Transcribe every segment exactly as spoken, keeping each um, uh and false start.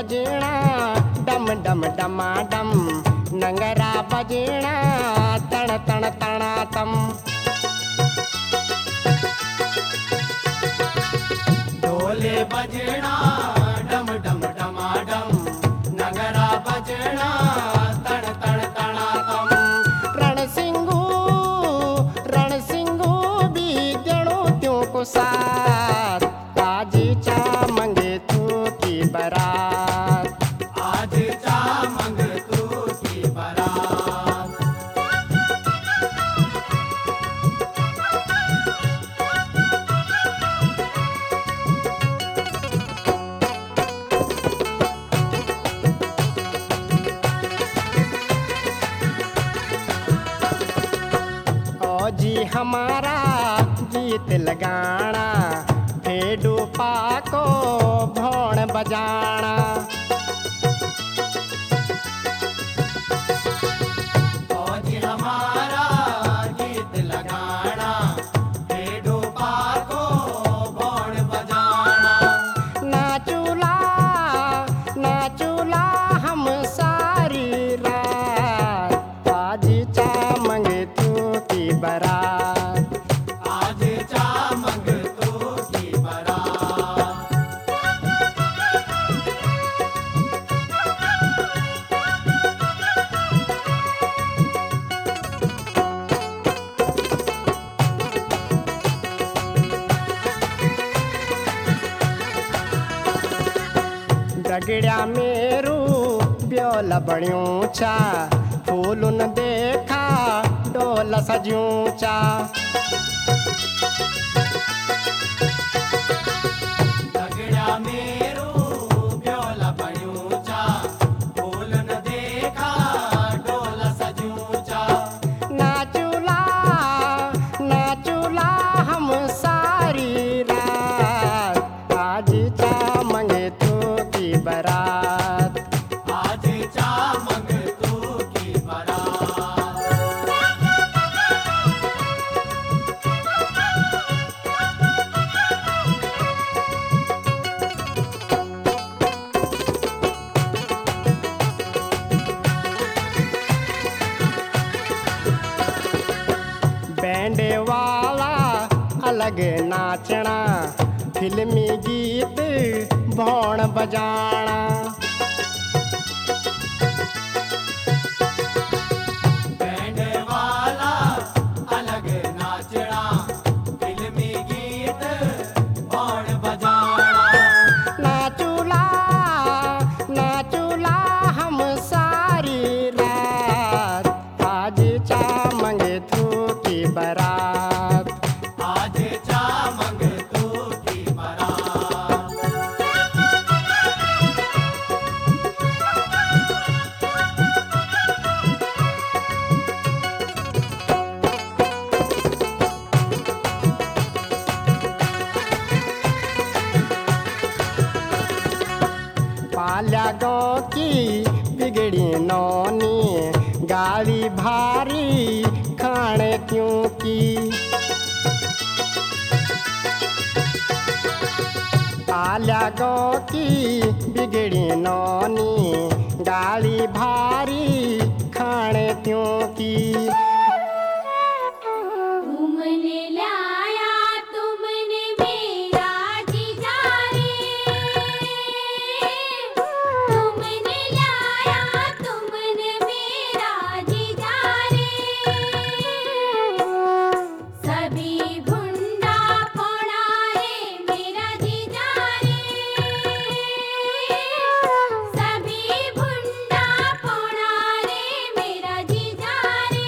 बजना डम डम डमा डम, नंगरा बजना तण तण तणा तम। ढोले बजना डम डम डमा डम, नगरा बजना तण तण तणा तम। रण सिंगू रण सिंगू भी जणो त्यों को साथ, आज चा मंगे तू की बरात। आज चा मंग तू की बरात। ओ जी हमारा गीत लगाना, फेडू पाको भौण बजाना। फौज हमारा गीत लगाना, भेड़ों पाको भौण बजाना। नाचूला नाचूला हम सारी रात, आज चा मंगे तू की बरात। आज चा मंग तू की बरात। दगड़िया मेरू ब्योल बणियूं चा, फूलुन देखा डोल सजियूं चा। दगड़ा मेरो ब्योला बणियूं चा, फूल न देखा डोल सजूं चा। नाचूला नाचूला हम सारी रात, आज चा मंगे तू की बरात। आज चा मंग तू की बरात। बैंड वाला अलग नाचना, फिल्मी गीत भौण बजाना। बैंड वाला अलग नाचना, फिल्मी गीत भौण बजाना। नाचूला नाचूला हम सारी रात, आज चा मंगे तू की बरात। आज चा मंग तू की बरात। पाल्या गाँव की बिगड़ी नौनी, गाली भारी खाने क्यों की। पाल्या गाँव की बिगड़ी नौनी, गाली भारी खाने क्यों की। तुमने लाया तुमने मेरा जीजा रे, तुमने लाया तुमने मेरा जीजा रे। सभी भुंडा पौड़ा रे मेरा जीजा रे, सभी भुंडा पौड़ा रे मेरा जीजा रे।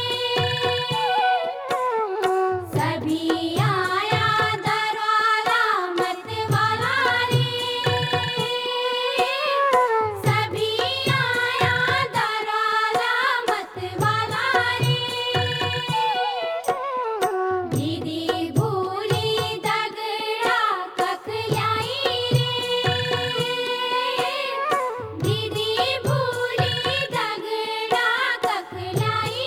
सभी आया दरवाला मत वाला रे, सभी आया दरवाला मत वाला रे। दीदी भूली दगड़ा कखलाई रे, दीदी भूली दगड़ा कखलाई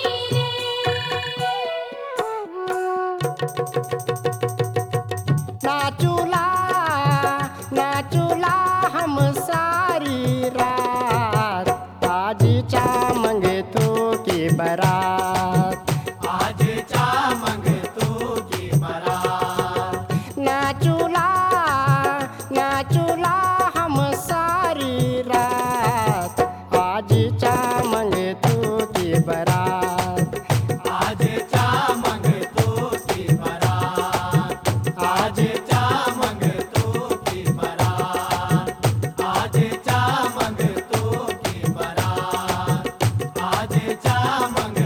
रे। नाचूला नाचूला हम सारी रात, आज चा मंग